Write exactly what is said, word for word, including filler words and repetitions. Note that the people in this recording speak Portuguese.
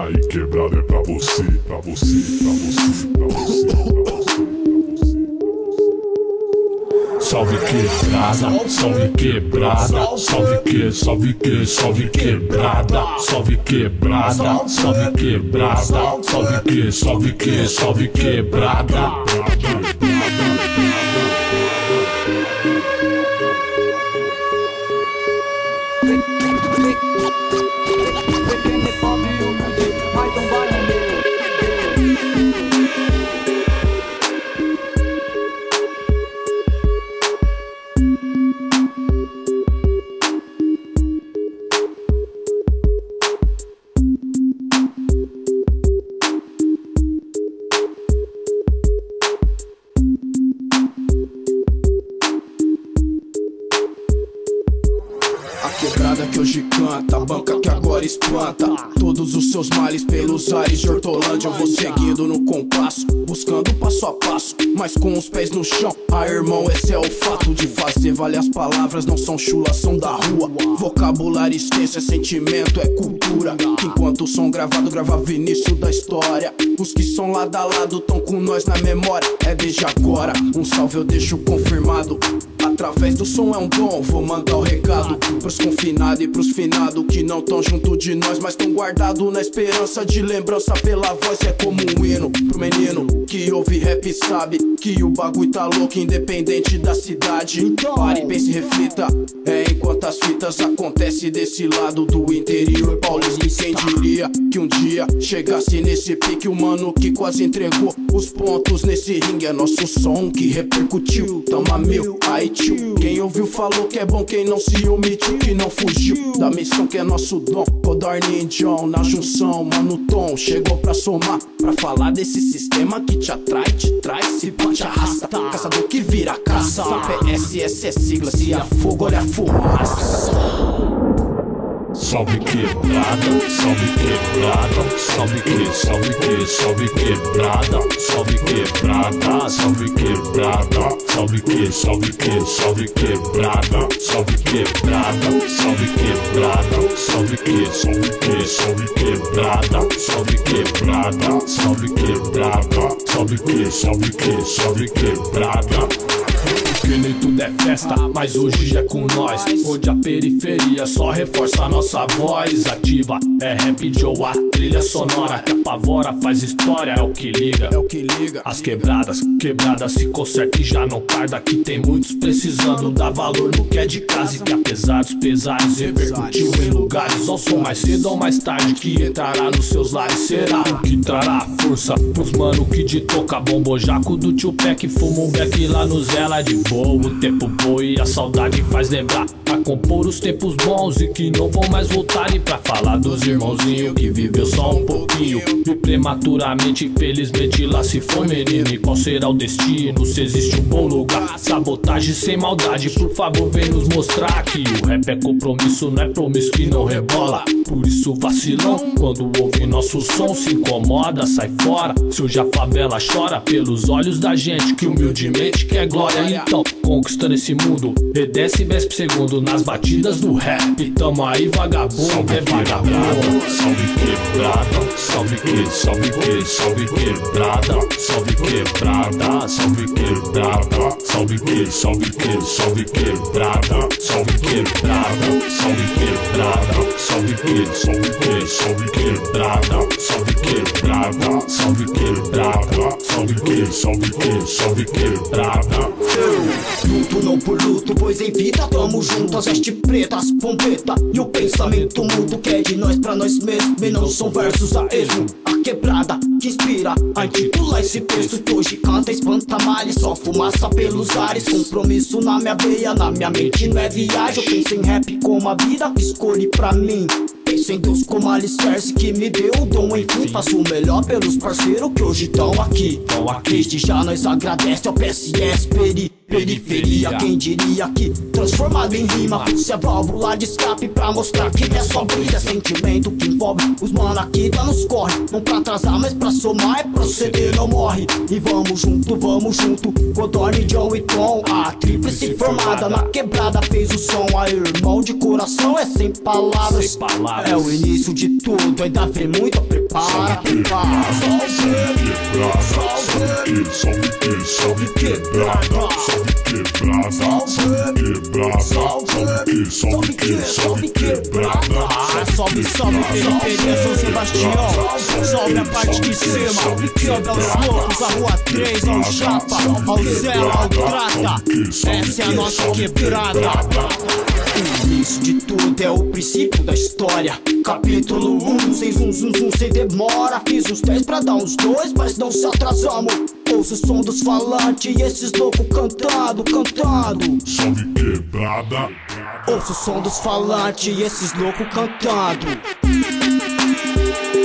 Aí quebrada é pra você, pra você, pra você, pra você, pra você, pra você. Salve quebrada, salve quebrada, salve que, salve que, salve quebrada, salve quebrada, salve quebrada, salve que, salve que, salve quebrada. Quebrada que hoje canta, banca que agora espanta todos os seus males pelos ares de Hortolândia. Eu vou seguindo no compasso, buscando passo a passo, mas com os pés no chão. Ah, irmão, esse é o fato de fazer valer as palavras. Não são chulas, são da rua. Vocabulário extenso, é sentimento, é cultura. Enquanto o som gravado gravava o início da história. Os que são lado a lado tão com nós na memória. É desde agora, um salve eu deixo confirmado. Através do som é um dom, vou mandar o recado pros confinados e pros finados que não tão junto de nós, mas tão guardado na esperança de lembrança pela voz. É como um hino pro menino que ouve rap e sabe que o bagulho tá louco, independente da cidade. Pare, pense e reflita, é enquanto as fitas acontecem desse lado do interior paulista. E quem diria que um dia chegasse nesse pique, o mano que quase entregou os pontos nesse ringue. É nosso som que repercutiu, tamo a mil, aí tio. Quem ouviu falou que é bom, quem não se omitiu, que não fugiu da missão que é nosso dom. Codorne e John na junção, mano Tom chegou pra somar, pra falar desse sistema que te atrai, te traz, se pá te arrasta. Caçador que vira caça, P S S é sigla, se há fogo olha a fumaça. Salve quebrada, salve quebrada, salve que, salve que, salve quebrada, salve quebrada, salve quebrada, salve que, salve que, salve quebrada, salve quebrada, salve quebrada, salve que, salve que, salve quebrada, salve quebrada, salve quebrada, salve que, salve que, salve quebrada. Que nem tudo é festa, mas hoje é com nós. Onde a periferia só reforça a nossa voz ativa. É rap de ou a trilha sonora que apavora, faz história, é o que liga. É o que liga. As quebradas, quebradas se conserta e já não tarda. Que tem muitos precisando dar valor no que é de casa. E que apesar dos pesares repercutiu em lugares. Ao som mais cedo ou mais tarde que entrará nos seus lares. Será o que trará força pros mano que de toca bombojaco do tio Pé que fuma um beck lá no Zela de boa. O tempo voa e a saudade faz lembrar a compor os tempos bons e que não vão mais voltar. E pra falar dos irmãozinhos que viveu só um pouquinho e prematuramente, infelizmente lá se foi menino. E qual será o destino, se existe um bom lugar? Sabotagem sem maldade, por favor vem nos mostrar que o rap é compromisso, não é promisso que não rebola. Por isso vacilão, quando ouve nosso som se incomoda, sai fora. Se hoje a favela chora pelos olhos da gente que humildemente quer glória. Então conquistando esse mundo, e decibéis por segundo nas batidas do rap. Tamo aí vagabundo, é vagabundo. Salve quebrada, salve que, salve que, salve quebrada, salve quebrada, salve quebrada, salve que, salve que, salve quebrada, salve quebrada, salve quebrada, salve que, salve que, salve quebrada, salve quebrada, salve quebrada, salve que, salve que, salve quebrada. Luto não por luto, pois em vida tamo junto. As vestes pretas, pompeta e o pensamento mútuo que é de nós pra nós mesmos. E não são versos a esmo. A quebrada que inspira a intitular esse texto que hoje canta, espanta males, só fumaça pelos ares. Compromisso na minha veia, na minha mente não é viagem. Eu penso em rap como a vida que escolhi pra mim. Penso em Deus como alicerce que me deu o dom, enfim. Faço o melhor pelos parceiros que hoje tão aqui. Tão aqui. Desde já nós agradece ao P S S, periferia. periferia. Quem diria que transformado em rima fosse a válvula de escape pra mostrar que é só brisa. Sentimento que envolve os mano aqui tá nos corre. Não pra atrasar, mas pra somar é proceder, não morre. E vamos junto, vamos junto, Codorne, John e Tom. A tríplice formada na quebrada fez o som. A irmão de coração é sem palavras, sem palavras. É o início de tudo, ainda vem muito a prepara. Salve que, salve quebrada, salve quebrada, salve quebrada, salve que, salve que, salve quebrada. Ah, salve, salve periferia São Sebastião, salve a parte de cima, salve aos loucos, a rua três, ao chapa, ao Zé, ao Trata. Essa é a nossa quebrada. O início de tudo é o princípio da história. Capítulo um, sem zum zum zum, sem demora. Fiz uns dez pra dar uns dois, mas não se atrasamos. Ouço o som dos falantes e esses loucos cantando, cantando. Salve quebrada. Ouço o som dos falantes e esses loucos cantando.